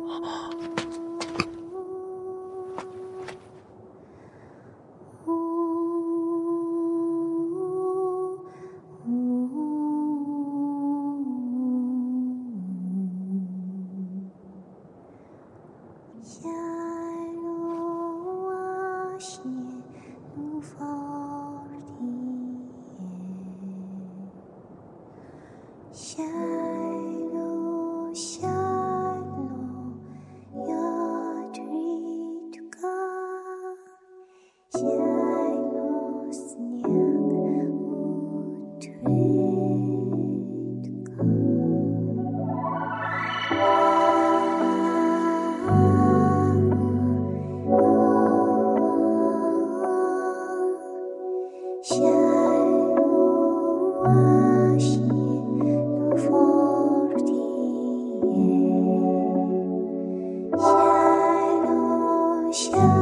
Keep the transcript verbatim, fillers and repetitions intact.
下落我些怒风里，下落下落要追逐个，下落思念无追逐个。下落我些怒风里，下落下。